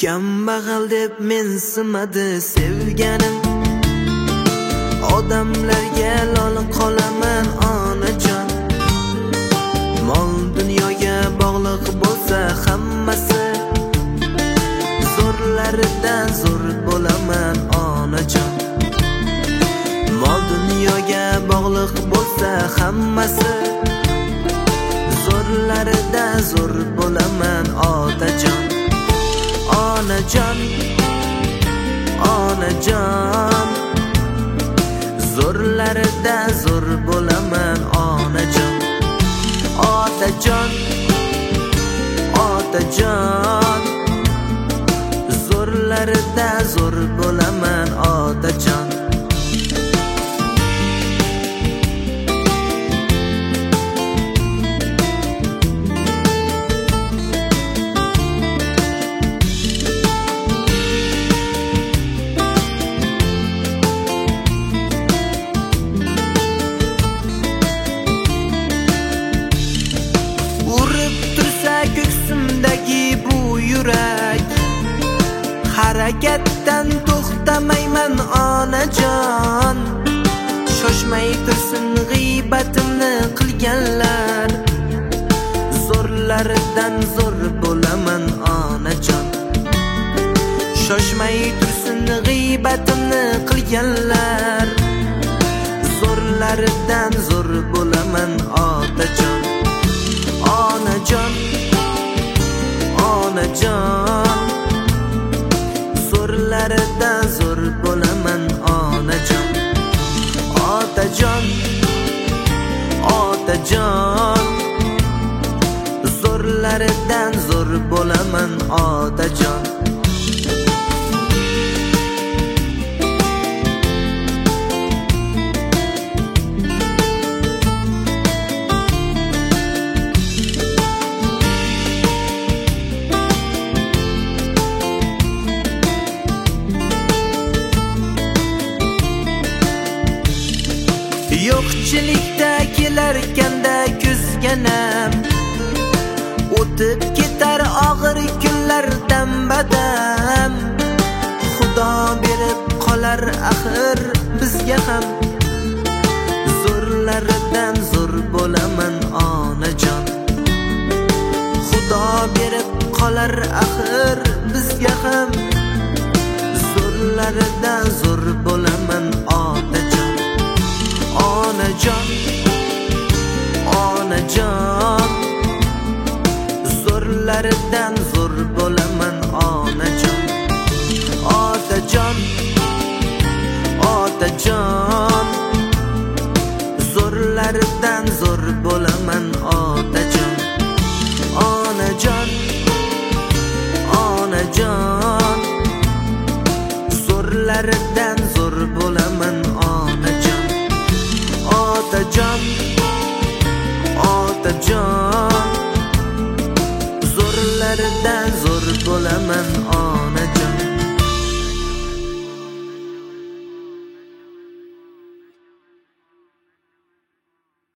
Kambag'al deb mensimadi sevganim. Odamlarga lol qolaman onajon. Mol dunyoga bog'liq bo'lsa hammasi, zo'rlaridan zo'r bo'laman onajon. Mol dunyoga bog'liq bo'lsa hammasi, zo'rlaridan zo'r bo'laman otajon. Onajon, onajon, zo'rlaridan zo'r bo'laman onajon. Otajon, otajon, zo'rlaridan zo'r bo'laman otajon. Ko'ksimdagi bu yurak, harakatdan to'xtamayman onajon. Shoshmay tursin g'iybatimni qilganlar, zo'rlaridan zo'r bo'laman onajon. Shoshmay tursin g'iybatimni qilganlar, zo'rlaridan zo'r bo'laman otajon. Onajon, onajon, zo'rlaridan zo'r bo'laman onajon. Otajon, otajon, zo'rlaridan zo'r bo'laman otajon. Yo'qchilikda kelarkanda ko'zganam, o'tib ketar og'ir kunlardan badam. Xudo berib qolar axir bizga ham, zo'rlaridan zo'r bo'laman onajon. Xudo berib qolar axir bizga ham, zo'rlaridan zo'r bo'laman otajon. Onajon, onajon, zo'rlaridan zo'r bo'laman onajon. Otajon, otajon, zo'rlaridan zo'r bo'laman onajon.